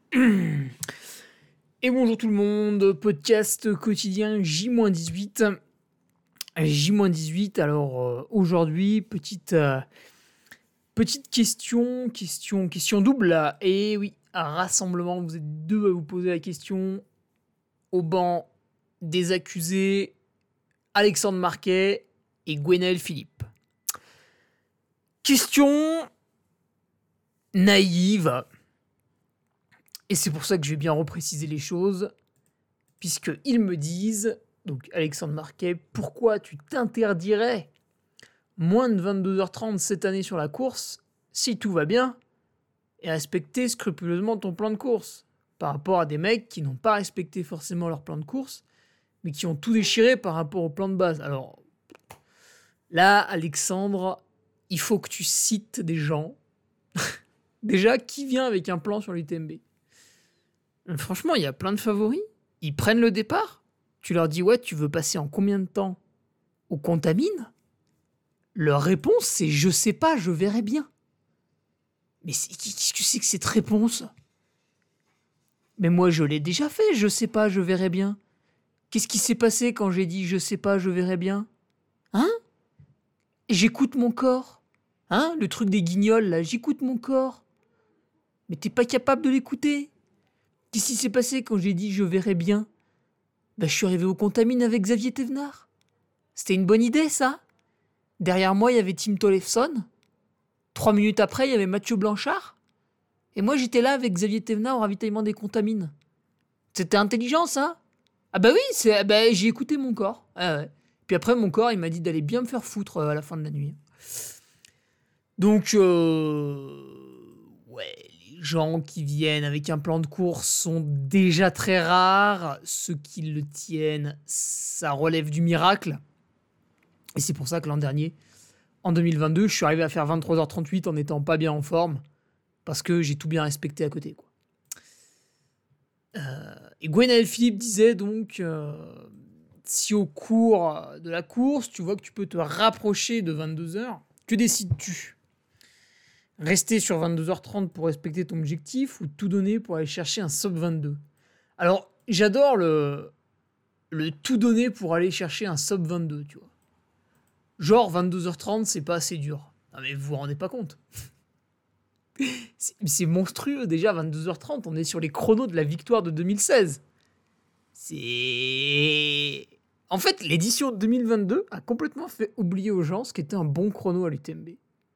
Et bonjour tout le monde, podcast quotidien J-18. J-18, alors aujourd'hui, petite question double là. Et oui, un rassemblement, vous êtes deux à vous poser la question. Au banc des accusés, Alexandre Marquet et Gwenaël Philippe. Question naïve. Et c'est pour ça que je vais bien repréciser les choses, puisqu'ils me disent, donc Alexandre Marquet, pourquoi tu t'interdirais moins de 22h30 cette année sur la course, si tout va bien, et respecter scrupuleusement ton plan de course, par rapport à des mecs qui n'ont pas respecté forcément leur plan de course, mais qui ont tout déchiré par rapport au plan de base. Alors, là, Alexandre, il faut que tu cites des gens, déjà, qui vient avec un plan sur l'UTMB. Franchement, il y a plein de favoris. Ils prennent le départ. Tu leur dis, ouais, tu veux passer en combien de temps au Contamine? Leur réponse, c'est je sais pas, je verrai bien. Mais qu'est-ce que c'est que cette réponse? Mais moi, je l'ai déjà fait, je sais pas, je verrai bien. Qu'est-ce qui s'est passé quand j'ai dit je sais pas, je verrai bien? Hein? J'écoute mon corps. Hein? Le truc des guignols, là, j'écoute mon corps. Mais t'es pas capable de l'écouter? Qu'est-ce qui s'est passé quand j'ai dit je verrai bien? Je suis arrivé au Contamine avec Xavier Thévenard. C'était une bonne idée, ça? Derrière moi, il y avait Tim Tollefson. 3 minutes après, il y avait Mathieu Blanchard. Et moi, j'étais là avec Xavier Thévenard au ravitaillement des Contamines. C'était intelligent, ça? Ah bah oui, j'ai écouté mon corps. Ah ouais. Puis après, mon corps, il m'a dit d'aller bien me faire foutre à la fin de la nuit. Donc, ouais, les gens qui viennent avec un plan de course sont déjà très rares. Ceux qui le tiennent, ça relève du miracle. Et c'est pour ça que l'an dernier, en 2022, je suis arrivé à faire 23h38 en n'étant pas bien en forme, parce que j'ai tout bien respecté à côté, quoi. Et Gwenaël Philippe disait donc, si au cours de la course, tu vois que tu peux te rapprocher de 22h, que décides-tu? Rester sur 22h30 pour respecter ton objectif ou tout donner pour aller chercher un sub 22? Alors, j'adore le tout donner pour aller chercher un sub 22, tu vois. Genre 22h30, c'est pas assez dur. Non mais vous vous rendez pas compte. C'est monstrueux déjà, 22h30, on est sur les chronos de la victoire de 2016. C'est... En fait, l'édition 2022 a complètement fait oublier aux gens ce qu'était un bon chrono à l'UTMB.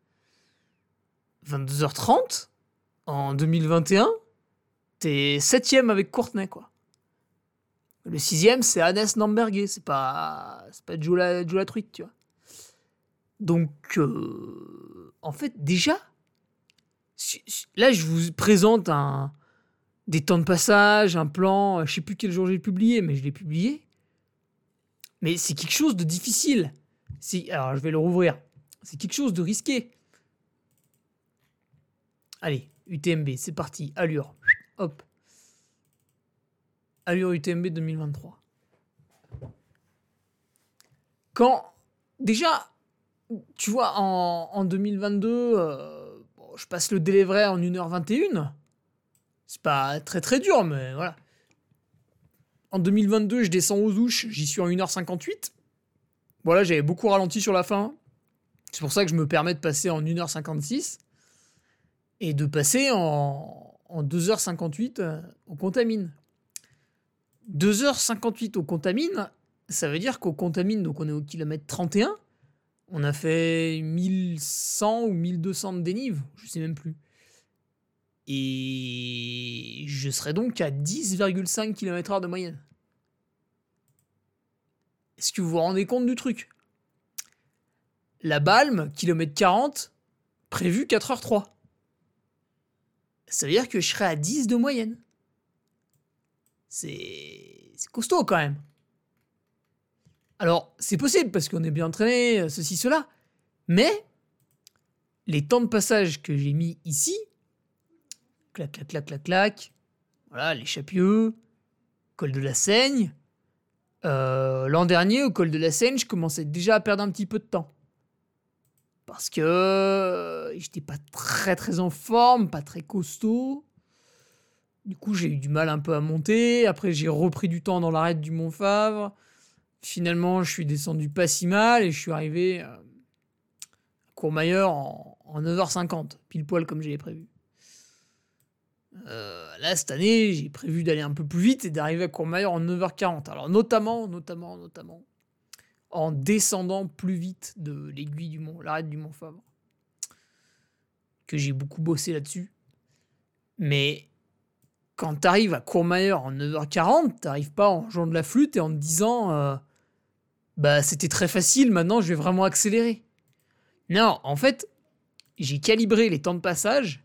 22h30, en 2021, t'es 7ème avec Courtenay, quoi. Le 6ème, c'est Hannes Namberger, c'est pas Joe la truite, tu vois. Donc, en fait, déjà, là, je vous présente des temps de passage, un plan, je sais plus quel jour j'ai publié, mais je l'ai publié. Mais c'est quelque chose de difficile. Alors, je vais le rouvrir. C'est quelque chose de risqué. Allez, UTMB, c'est parti. Allure. Hop. Allure UTMB 2023. Quand, déjà, tu vois, en 2022, je passe le délai vrai en 1h21. C'est pas très très dur, mais voilà. En 2022, je descends aux ouches, j'y suis en 1h58. Voilà, j'avais beaucoup ralenti sur la fin. C'est pour ça que je me permets de passer en 1h56 et de passer en 2h58 au Contamine. 2h58 au Contamine, ça veut dire qu'au Contamine, donc on est au kilomètre 31, on a fait 1100 ou 1200 de dénive, je sais même plus. Et je serais donc à 10,5 km/h de moyenne. Est-ce que vous vous rendez compte du truc? La Balme, kilomètre 40, prévu 4h03. Ça veut dire que je serais à 10 de moyenne. C'est costaud quand même. Alors, c'est possible parce qu'on est bien entraîné, ceci, cela. Mais les temps de passage que j'ai mis ici, clac, clac, clac, clac, clac, voilà, les Chapieux, col de la Seigne. L'an dernier, au col de la Seigne, je commençais déjà à perdre un petit peu de temps. Parce que j'étais pas très très en forme, pas très costaud. Du coup, j'ai eu du mal un peu à monter. Après, j'ai repris du temps dans l'arête du Montfavre. Finalement, je suis descendu pas si mal et je suis arrivé à Courmayeur en 9h50, pile poil comme j'avais prévu. Là, cette année, j'ai prévu d'aller un peu plus vite et d'arriver à Courmayeur en 9h40. Alors, notamment, en descendant plus vite de l'aiguille du Mont, l'arête du Montfavre. Que j'ai beaucoup bossé là-dessus. Mais quand t'arrives à Courmayeur en 9h40, t'arrives pas en jouant de la flûte et en te disant bah c'était très facile, maintenant je vais vraiment accélérer. Non, en fait, j'ai calibré les temps de passage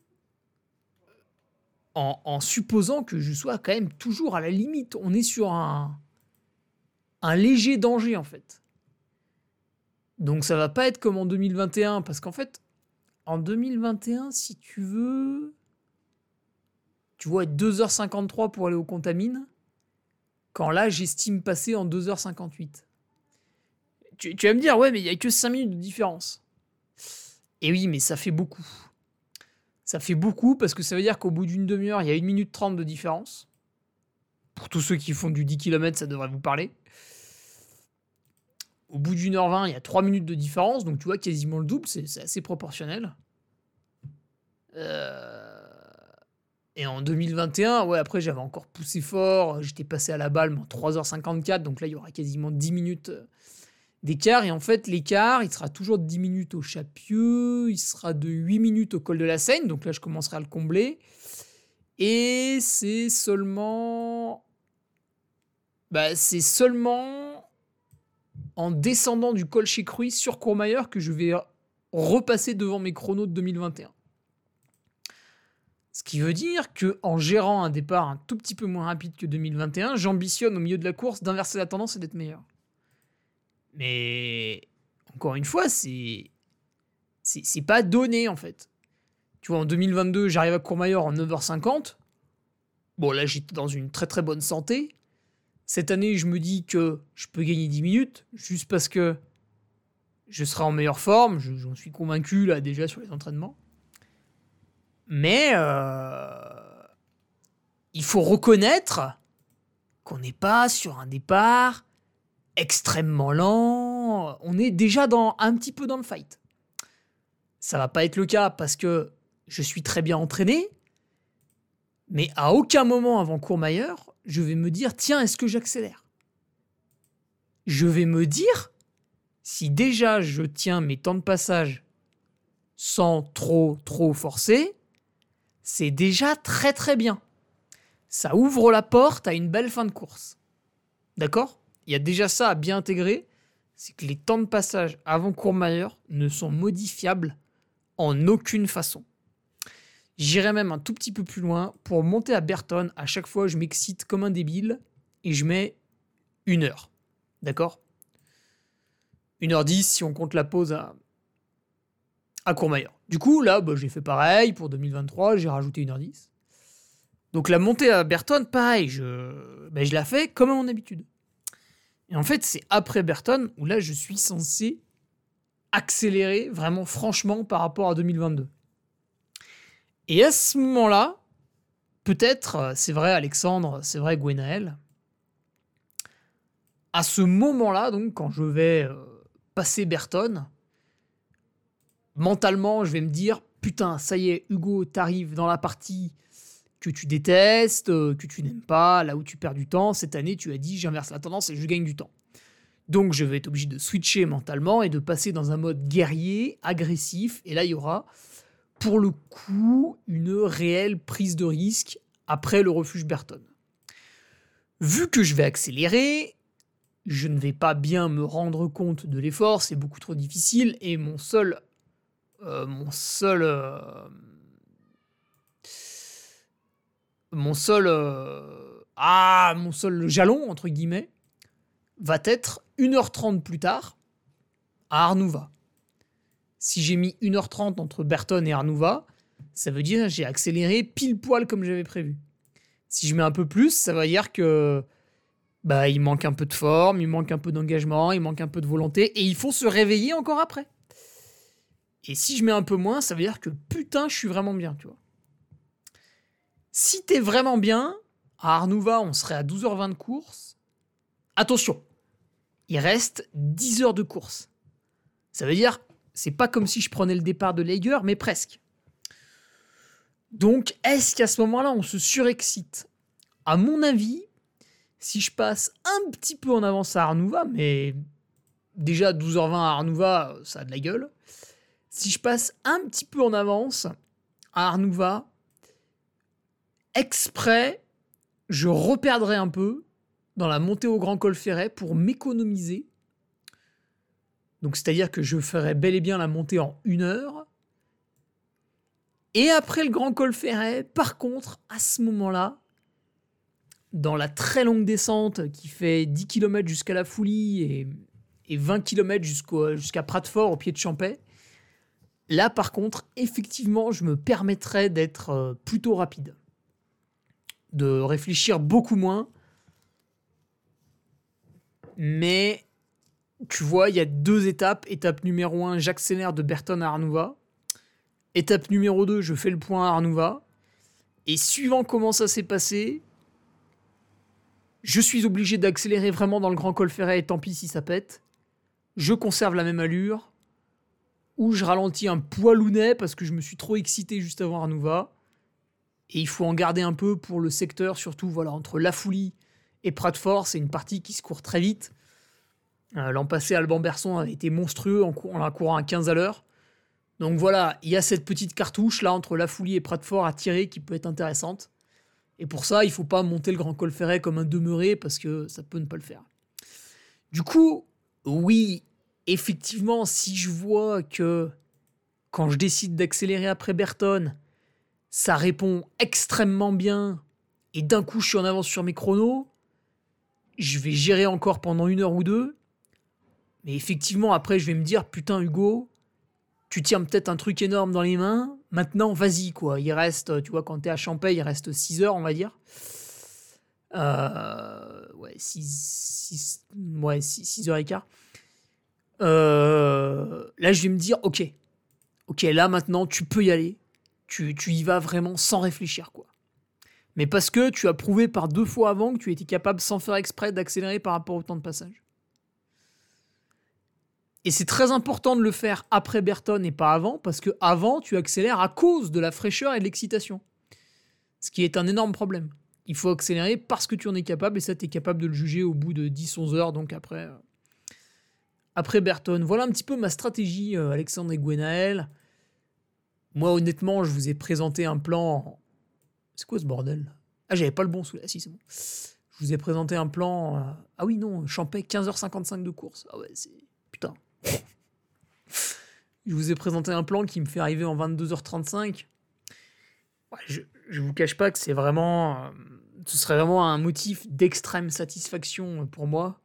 en supposant que je sois quand même toujours à la limite. On est sur un léger danger en fait. Donc ça va pas être comme en 2021 parce qu'en fait, en 2021, si tu veux, tu vois, 2h53 pour aller au Contamine, quand là, j'estime passer en 2h58. Tu vas me dire, ouais, mais il n'y a que 5 minutes de différence. Et oui, mais ça fait beaucoup. Ça fait beaucoup parce que ça veut dire qu'au bout d'une demi-heure, il y a 1 minute 30 de différence. Pour tous ceux qui font du 10 km, ça devrait vous parler. Au bout d'une heure 20, il y a 3 minutes de différence, donc tu vois quasiment le double, c'est assez proportionnel. Et en 2021, ouais, après j'avais encore poussé fort, j'étais passé à la balle en 3h54, donc là il y aura quasiment 10 minutes d'écart. Et en fait, l'écart, il sera toujours de 10 minutes au Chapieux, il sera de 8 minutes au col de la Seigne, donc là je commencerai à le combler. Et c'est seulement en descendant du col chez Cruy sur Courmayeur que je vais repasser devant mes chronos de 2021. Ce qui veut dire qu'en gérant un départ un tout petit peu moins rapide que 2021, j'ambitionne au milieu de la course d'inverser la tendance et d'être meilleur. Mais encore une fois, c'est pas donné en fait. Tu vois, en 2022, j'arrive à Courmayeur en 9h50. Bon, là, j'étais dans une très très bonne santé. Cette année, je me dis que je peux gagner 10 minutes, juste parce que je serai en meilleure forme. J'en suis convaincu, là, déjà, sur les entraînements. Mais il faut reconnaître qu'on n'est pas sur un départ extrêmement lent. On est déjà un petit peu dans le fight. Ça va pas être le cas parce que je suis très bien entraîné. Mais à aucun moment avant Courmayeur, je vais me dire, tiens, est-ce que j'accélère ? Je vais me dire, si déjà je tiens mes temps de passage sans trop forcer, c'est déjà très très bien. Ça ouvre la porte à une belle fin de course. D'accord ? Il y a déjà ça à bien intégrer, c'est que les temps de passage avant Courmayeur ne sont modifiables en aucune façon. J'irai même un tout petit peu plus loin. Pour monter à Berton, à chaque fois, je m'excite comme un débile et je mets 1 heure. D'accord ? 1h10 si on compte la pause à Courmayeur. Du coup, là, j'ai fait pareil. Pour 2023, j'ai rajouté 1h10. Donc la montée à Berton, pareil, je la fais comme à mon habitude. Et en fait, c'est après Berton où là, je suis censé accélérer vraiment franchement par rapport à 2022. Et à ce moment-là, peut-être, c'est vrai Alexandre, c'est vrai Gwenaël, à ce moment-là, donc, quand je vais passer Berton, mentalement, je vais me dire, putain, ça y est, Hugo, t'arrives dans la partie que tu détestes, que tu n'aimes pas, là où tu perds du temps. Cette année, tu as dit, j'inverse la tendance et je gagne du temps. Donc, je vais être obligé de switcher mentalement et de passer dans un mode guerrier, agressif. Et là, il y aura, pour le coup, une réelle prise de risque après le refuge Berton. Vu que je vais accélérer, je ne vais pas bien me rendre compte de l'effort, c'est beaucoup trop difficile, et mon seul jalon, entre guillemets, va être 1h30 plus tard à Arnouva. Si j'ai mis 1h30 entre Berton et Arnouva, ça veut dire que j'ai accéléré pile poil comme j'avais prévu. Si je mets un peu plus, ça veut dire que il manque un peu de forme, il manque un peu d'engagement, il manque un peu de volonté, et il faut se réveiller encore après. Et si je mets un peu moins, ça veut dire que putain, je suis vraiment bien, tu vois. Si t'es vraiment bien, à Arnouva, on serait à 12h20 de course. Attention, il reste 10 heures de course. Ça veut dire, c'est pas comme si je prenais le départ de Lager, mais presque. Donc, est-ce qu'à ce moment-là, on se surexcite? À mon avis, si je passe un petit peu en avance à Arnouva, mais déjà 12h20 à Arnouva, ça a de la gueule. Si je passe un petit peu en avance à Arnouva, exprès, je reperdrai un peu dans la montée au Grand Col Ferret pour m'économiser. Donc, c'est-à-dire que je ferai bel et bien la montée en 1 heure. Et après le Grand Col Ferret, par contre, à ce moment-là, dans la très longue descente qui fait 10 km jusqu'à la Foulie et 20 km jusqu'à Prat-de-Fort au pied de Champais, là, par contre, effectivement, je me permettrais d'être plutôt rapide. De réfléchir beaucoup moins. Mais, tu vois, il y a 2 étapes. Étape numéro 1, j'accélère de Berton à Arnouva. Étape numéro 2, je fais le point à Arnouva. Et suivant comment ça s'est passé, je suis obligé d'accélérer vraiment dans le Grand Col Ferret et tant pis si ça pète. Je conserve la même allure. Ou je ralentis un poilounet parce que je me suis trop excité juste avant Arnouva. Et il faut en garder un peu pour le secteur, surtout voilà, entre La Foulie et Prat-de-Fort. C'est une partie qui se court très vite. L'an passé, Alban Berson avait été monstrueux en la courant à 15 à l'heure. Donc voilà, il y a cette petite cartouche là entre La Foulie et Prat-de-Fort à tirer qui peut être intéressante. Et pour ça, il ne faut pas monter le Grand Col Ferret comme un demeuré parce que ça peut ne pas le faire. Du coup, oui, effectivement, si je vois que quand je décide d'accélérer après Berton, ça répond extrêmement bien et d'un coup je suis en avance sur mes chronos, je vais gérer encore pendant 1 heure ou 2. Mais effectivement, après, je vais me dire, putain, Hugo, tu tiens peut-être un truc énorme dans les mains. Maintenant, vas-y, quoi. Il reste, tu vois, quand t'es à Champey, il reste 6 heures, on va dire. Ouais, 6 heures et quart. Là, je vais me dire, ok, là, maintenant, tu peux y aller. Tu y vas vraiment sans réfléchir, quoi. Mais parce que tu as prouvé par 2 fois avant que tu étais capable, sans faire exprès, d'accélérer par rapport au temps de passage. Et c'est très important de le faire après Berton et pas avant, parce que avant, tu accélères à cause de la fraîcheur et de l'excitation. Ce qui est un énorme problème. Il faut accélérer parce que tu en es capable, et ça, tu es capable de le juger au bout de 10-11 heures, donc après Berton. Voilà un petit peu ma stratégie, Alexandre et Gwenaël. Moi, honnêtement, je vous ai présenté un plan... C'est quoi ce bordel? Ah, j'avais pas le bon sous là. Si, c'est bon. Je vous ai présenté un plan... Ah oui, non, Champey, 15h55 de course. Ah ouais, c'est... Putain. Je vous ai présenté un plan qui me fait arriver en 22h35. Ouais, je vous cache pas que c'est vraiment... ce serait vraiment un motif d'extrême satisfaction pour moi.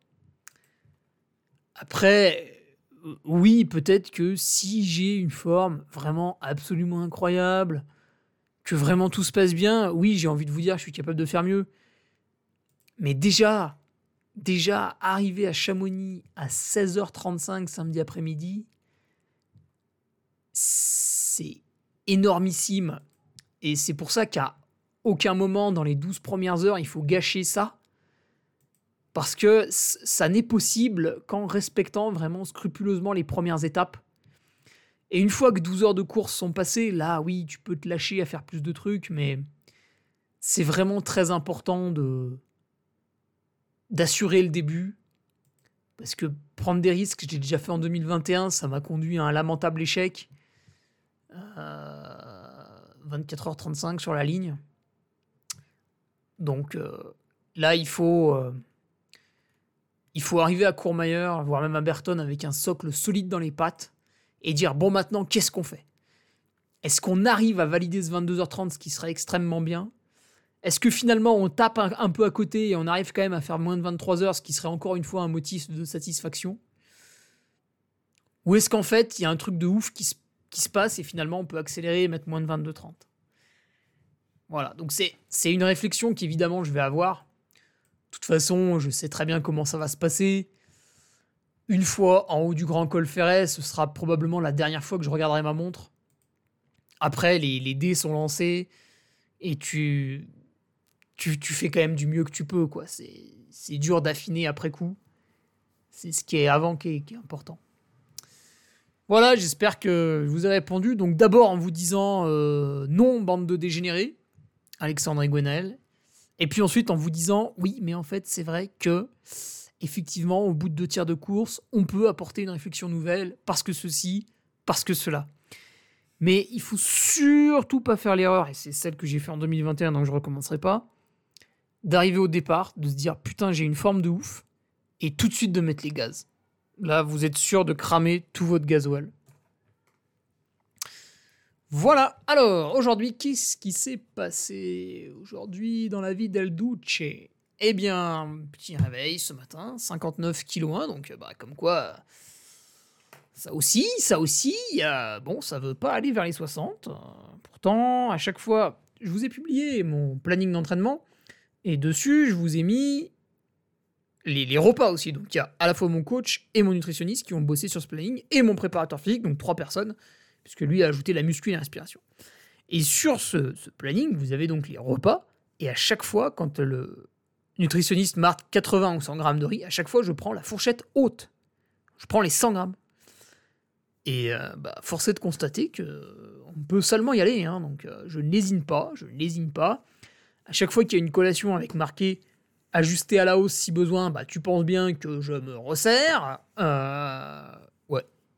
Après, oui, peut-être que si j'ai une forme vraiment absolument incroyable, que vraiment tout se passe bien, oui, j'ai envie de vous dire que je suis capable de faire mieux. Mais déjà arriver à Chamonix à 16h35 samedi après-midi, c'est énormissime. Et c'est pour ça qu'à aucun moment dans les 12 premières heures, il faut gâcher ça. Parce que ça n'est possible qu'en respectant vraiment scrupuleusement les premières étapes. Et une fois que 12 heures de course sont passées, là, oui, tu peux te lâcher à faire plus de trucs, mais c'est vraiment très important d'assurer le début. Parce que prendre des risques, j'ai déjà fait en 2021, ça m'a conduit à un lamentable échec. 24h35 sur la ligne. Donc là, il faut arriver à Courmayeur, voire même à Berton, avec un socle solide dans les pattes et dire, bon, maintenant, qu'est-ce qu'on fait? Est-ce qu'on arrive à valider ce 22h30, ce qui serait extrêmement bien? Est-ce que finalement, on tape un peu à côté et on arrive quand même à faire moins de 23h, ce qui serait encore une fois un motif de satisfaction? Ou est-ce qu'en fait, il y a un truc de ouf qui se passe et finalement, on peut accélérer et mettre moins de 22h30? Voilà, donc c'est une réflexion qu'évidemment, je vais avoir. De toute façon, je sais très bien comment ça va se passer. Une fois en haut du Grand Col Ferret, ce sera probablement la dernière fois que je regarderai ma montre. Après, les dés sont lancés et tu fais quand même du mieux que tu peux, quoi. C'est dur d'affiner après coup. C'est ce qui est avant qui est important. Voilà, j'espère que je vous ai répondu. Donc d'abord en vous disant non, bande de dégénérés, Alexandre et Gwenaël. Et puis ensuite en vous disant oui, mais en fait c'est vrai que effectivement au bout de 2 tiers de course, on peut apporter une réflexion nouvelle parce que ceci, parce que cela. Mais il faut surtout pas faire l'erreur, et c'est celle que j'ai fait en 2021 donc je recommencerai pas, d'arriver au départ, de se dire putain j'ai une forme de ouf, et tout de suite de mettre les gaz. Là, vous êtes sûr de cramer tout votre gasoil. Voilà. Alors, aujourd'hui, qu'est-ce qui s'est passé aujourd'hui dans la vie d'El Duce? Eh bien, petit réveil ce matin, 59 kg 1, donc comme quoi, ça aussi, bon, ça veut pas aller vers les 60. Pourtant, à chaque fois, je vous ai publié mon planning d'entraînement, et dessus, je vous ai mis les repas aussi. Donc il y a à la fois mon coach et mon nutritionniste qui ont bossé sur ce planning, et mon préparateur physique, donc 3 personnes, puisque lui a ajouté la muscu et la respiration. Et sur ce planning, vous avez donc les repas, et à chaque fois, quand le nutritionniste marque 80 ou 100 grammes de riz, à chaque fois, je prends la fourchette haute. Je prends les 100 grammes. Et force est de constater qu'on peut seulement y aller, hein, donc je n'hésite pas. À chaque fois qu'il y a une collation avec marqué ajusté à la hausse si besoin, tu penses bien que je me resserre. Ouais.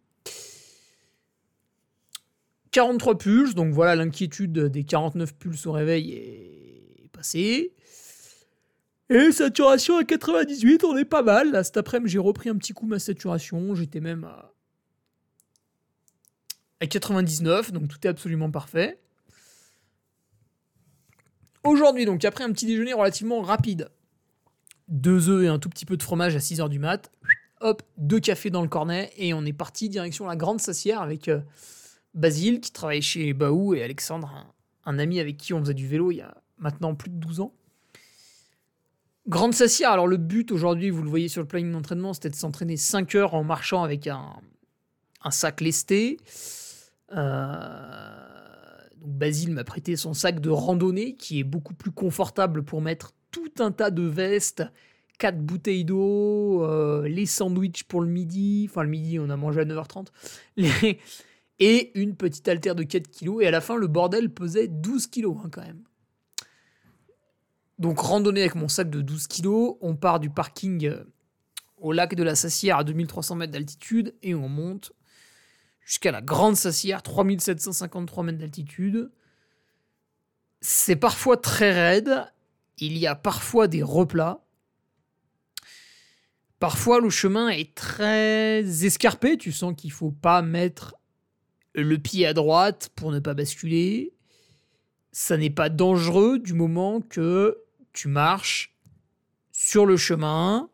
43 pulses, donc voilà, l'inquiétude des 49 pulses au réveil est passée. Et saturation à 98, on est pas mal. Là, cet après-midi, j'ai repris un petit coup ma saturation. J'étais même à 99, donc tout est absolument parfait. Aujourd'hui, donc, après un petit déjeuner relativement rapide, 2 œufs et un tout petit peu de fromage à 6h du mat. Hop, 2 cafés dans le cornet et on est parti direction la Grande Sassière avec Basile qui travaille chez Baou et Alexandre, un ami avec qui on faisait du vélo il y a maintenant plus de 12 ans. Grande Sassière, alors le but aujourd'hui, vous le voyez sur le planning d'entraînement, c'était de s'entraîner 5 heures en marchant avec un sac lesté. Donc Basile m'a prêté son sac de randonnée qui est beaucoup plus confortable pour mettre tout un tas de vestes, 4 bouteilles d'eau, les sandwichs pour le midi, enfin le midi on a mangé à 9h30, et une petite haltère de 4 kilos, et à la fin le bordel pesait 12 kilos quand même. Donc randonnée avec mon sac de 12 kilos, on part du parking au lac de la Sassière à 2300 mètres d'altitude et on monte jusqu'à la Grande Sassière, 3753 mètres d'altitude. C'est parfois très raide, il y a parfois des replats. Parfois, le chemin est très escarpé, tu sens qu'il ne faut pas mettre le pied à droite pour ne pas basculer. Ça n'est pas dangereux du moment que tu marches sur le chemin,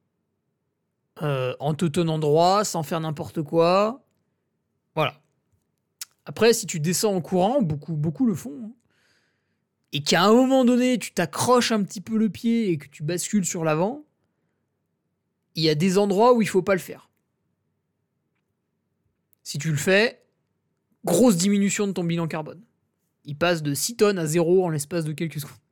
en te tenant droit, sans faire n'importe quoi. Voilà. Après, si tu descends en courant, beaucoup le font, hein, et qu'à un moment donné, tu t'accroches un petit peu le pied et que tu bascules sur l'avant, il y a des endroits où il ne faut pas le faire. Si tu le fais, grosse diminution de ton bilan carbone. Il passe de 6 tonnes à 0 en l'espace de quelques secondes.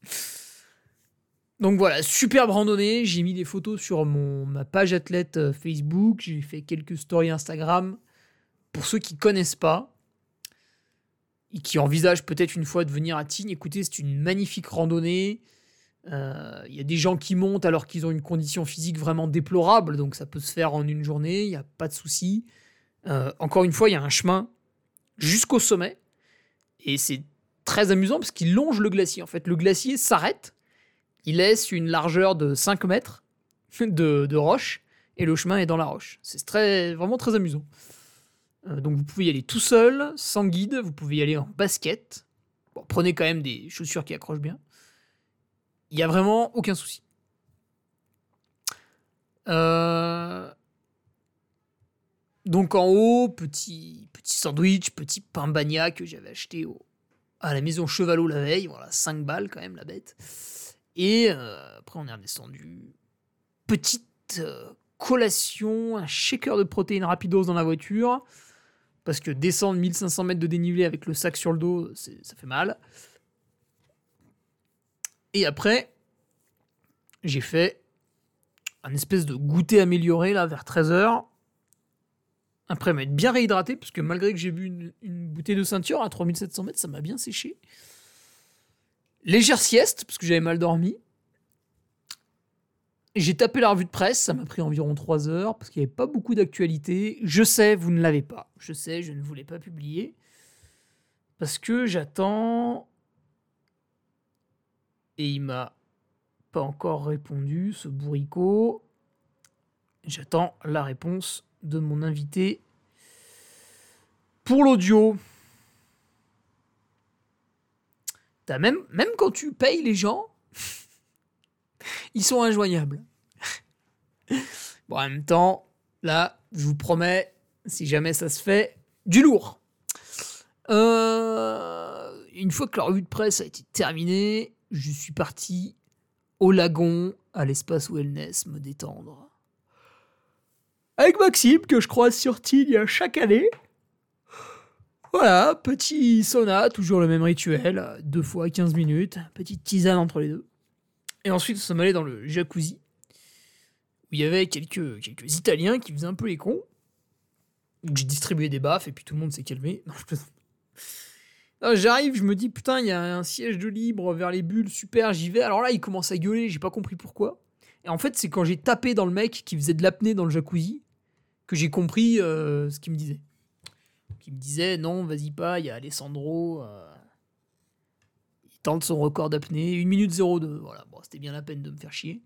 Donc voilà, superbe randonnée. J'ai mis des photos sur ma page athlète Facebook. J'ai fait quelques stories Instagram. Pour ceux qui ne connaissent pas et qui envisagent peut-être une fois de venir à Tignes, écoutez, c'est une magnifique randonnée. Il y a des gens qui montent alors qu'ils ont une condition physique vraiment déplorable, donc ça peut se faire en une journée, il n'y a pas de souci. Encore une fois, il y a un chemin jusqu'au sommet, et c'est très amusant parce qu'il longe le glacier. En fait, le glacier s'arrête, il laisse une largeur de 5 mètres de roche, et le chemin est dans la roche. C'est vraiment très amusant. Donc vous pouvez y aller tout seul, sans guide, vous pouvez y aller en basket. Bon, prenez quand même des chaussures qui accrochent bien. Il n'y a vraiment aucun souci. Donc en haut, petit sandwich, petit pain bagna que j'avais acheté à la maison Chevalot la veille. Voilà, 5 balles quand même la bête. Et après on est redescendu. Petite collation, un shaker de protéines rapidos dans la voiture. Parce que descendre 1500 mètres de dénivelé avec le sac sur le dos, ça fait mal. Et après, j'ai fait un espèce de goûter amélioré là vers 13h. Après m'être bien réhydraté, parce que malgré que j'ai bu une bouteille de ceinture à 3700 mètres, ça m'a bien séché. Légère sieste, parce que j'avais mal dormi. J'ai tapé la revue de presse, ça m'a pris environ 3 heures, parce qu'il n'y avait pas beaucoup d'actualité. Je sais, vous ne l'avez pas. Je sais, je ne voulais pas publier. Parce que j'attends... Et il m'a pas encore répondu, ce bourricot. J'attends la réponse de mon invité pour l'audio. Même quand tu payes les gens, ils sont injoignables. Bon, en même temps, là, je vous promets, si jamais ça se fait, du lourd. Une fois que la revue de presse a été terminée, je suis parti au lagon, à l'espace wellness, me détendre. Avec Maxime, que je croise sur Tilt chaque année. Voilà, petit sauna, toujours le même rituel, 2 fois 15 minutes, petite tisane entre les deux. Et ensuite, nous sommes allés dans le jacuzzi, où il y avait quelques Italiens qui faisaient un peu les cons. Donc j'ai distribué des baffes, et puis tout le monde s'est calmé. Non, je plaisante. J'arrive, je me dis, putain, il y a un siège de libre vers les bulles, super, j'y vais. Alors là, il commence à gueuler, j'ai pas compris pourquoi. Et en fait, c'est quand j'ai tapé dans le mec qui faisait de l'apnée dans le jacuzzi, que j'ai compris ce qu'il me disait. Qui me disait non, vas-y pas, il y a Alessandro, il tente son record d'apnée, 1 minute 02. Voilà, bon, c'était bien la peine de me faire chier.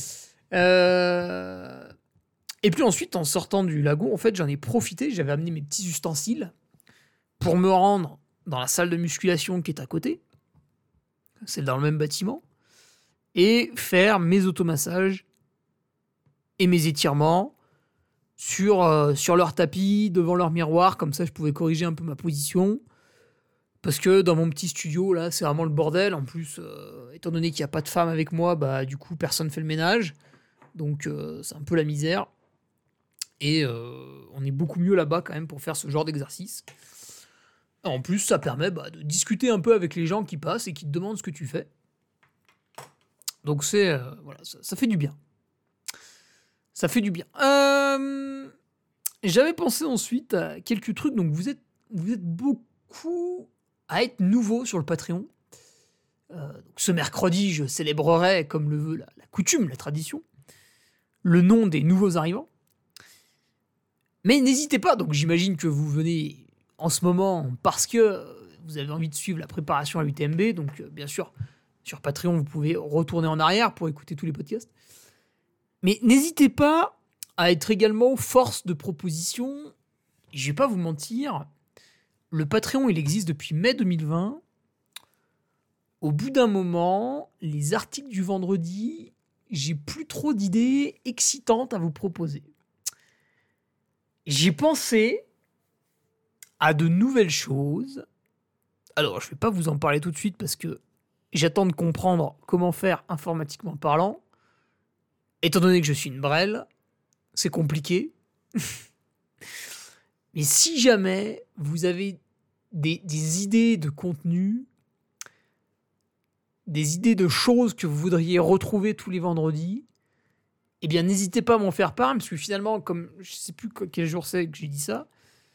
Et puis ensuite, en sortant du lagon, en fait, j'en ai profité, j'avais amené mes petits ustensiles pour me rendre dans la salle de musculation qui est à côté, c'est dans le même bâtiment, et faire mes automassages et mes étirements sur leur tapis, devant leur miroir, comme ça je pouvais corriger un peu ma position, parce que dans mon petit studio, là, c'est vraiment le bordel. En plus, étant donné qu'il n'y a pas de femme avec moi, bah du coup, personne fait le ménage, donc c'est un peu la misère, et on est beaucoup mieux là-bas quand même pour faire ce genre d'exercice. En plus, ça permet de discuter un peu avec les gens qui passent et qui te demandent ce que tu fais. Donc c'est... voilà, ça fait du bien. Ça fait du bien. J'avais pensé ensuite à quelques trucs. Donc vous êtes beaucoup à être nouveau sur le Patreon. Donc ce mercredi, je célébrerai, comme le veut la coutume, la tradition, le nom des nouveaux arrivants. Mais n'hésitez pas. Donc j'imagine que vous venez en ce moment parce que vous avez envie de suivre la préparation à l'UTMB. Donc bien sûr, sur Patreon, vous pouvez retourner en arrière pour écouter tous les podcasts. Mais n'hésitez pas à être également force de proposition. Je vais pas vous mentir, le Patreon, il existe depuis mai 2020. Au bout d'un moment, les articles du vendredi, j'ai plus trop d'idées excitantes à vous proposer. J'ai pensé à de nouvelles choses. Alors, je vais pas vous en parler tout de suite parce que j'attends de comprendre comment faire informatiquement parlant. Étant donné que je suis une brêle, c'est compliqué. Mais si jamais vous avez des idées de contenu, des idées de choses que vous voudriez retrouver tous les vendredis, eh bien n'hésitez pas à m'en faire part, parce que finalement, comme je sais plus quel jour c'est que j'ai dit ça,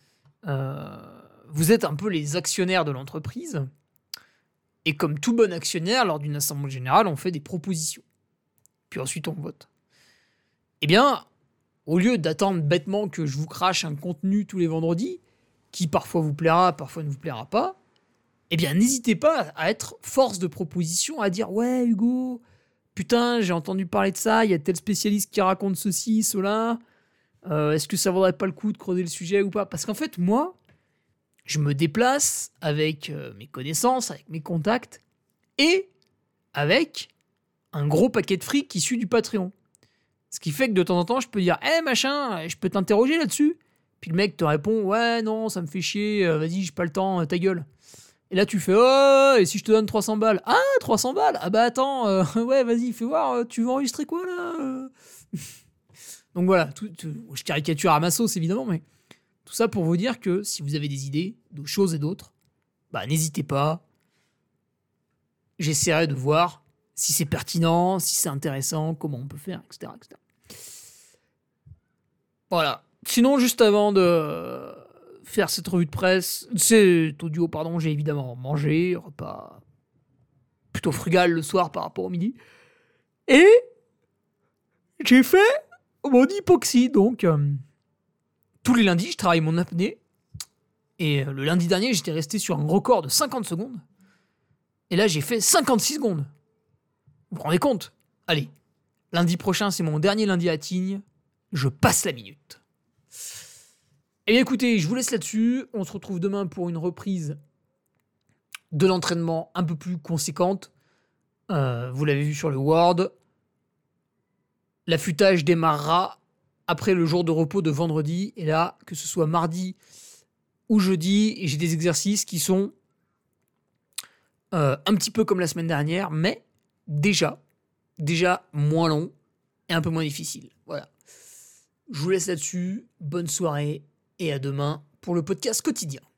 vous êtes un peu les actionnaires de l'entreprise, et comme tout bon actionnaire, lors d'une assemblée générale, on fait des propositions. Puis ensuite on vote. Eh bien, au lieu d'attendre bêtement que je vous crache un contenu tous les vendredis, qui parfois vous plaira, parfois ne vous plaira pas, eh bien, n'hésitez pas à être force de proposition, à dire « Ouais, Hugo, putain, j'ai entendu parler de ça, il y a tel spécialiste qui raconte ceci, cela. Est-ce que ça vaudrait pas le coup de creuser le sujet ou pas ?» Parce qu'en fait, moi, je me déplace avec mes connaissances, avec mes contacts, et avec un gros paquet de fric issu du Patreon. Ce qui fait que de temps en temps, je peux dire « Eh machin, je peux t'interroger là-dessus ?» Puis le mec te répond « Ouais, non, ça me fait chier, vas-y, j'ai pas le temps, ta gueule. » Et là, tu fais « Oh, et si je te donne 300 balles ?»« Ah, 300 balles ? Ah bah attends, ouais, vas-y, fais voir, tu veux enregistrer quoi là ?» Donc voilà, je caricature à ma sauce évidemment, mais tout ça pour vous dire que si vous avez des idées de choses et d'autres, bah n'hésitez pas. J'essaierai de voir si c'est pertinent, si c'est intéressant, comment on peut faire, etc. etc. Voilà. Sinon, juste avant de faire cette revue de presse, cet audio, pardon, j'ai évidemment mangé, repas plutôt frugal le soir par rapport au midi. Et j'ai fait mon hypoxie, donc tous les lundis, je travaille mon apnée. Et le lundi dernier, j'étais resté sur un record de 50 secondes. Et là, j'ai fait 56 secondes. Vous vous rendez compte? Allez, lundi prochain, c'est mon dernier lundi à Tignes. Je passe la minute. Et bien écoutez, je vous laisse là-dessus. On se retrouve demain pour une reprise de l'entraînement un peu plus conséquente. Vous l'avez vu sur le Word. L'affûtage démarrera après le jour de repos de vendredi. Et là, que ce soit mardi ou jeudi, j'ai des exercices qui sont un petit peu comme la semaine dernière, mais déjà moins long et un peu moins difficile. Voilà. Je vous laisse là-dessus. Bonne soirée et à demain pour le podcast quotidien.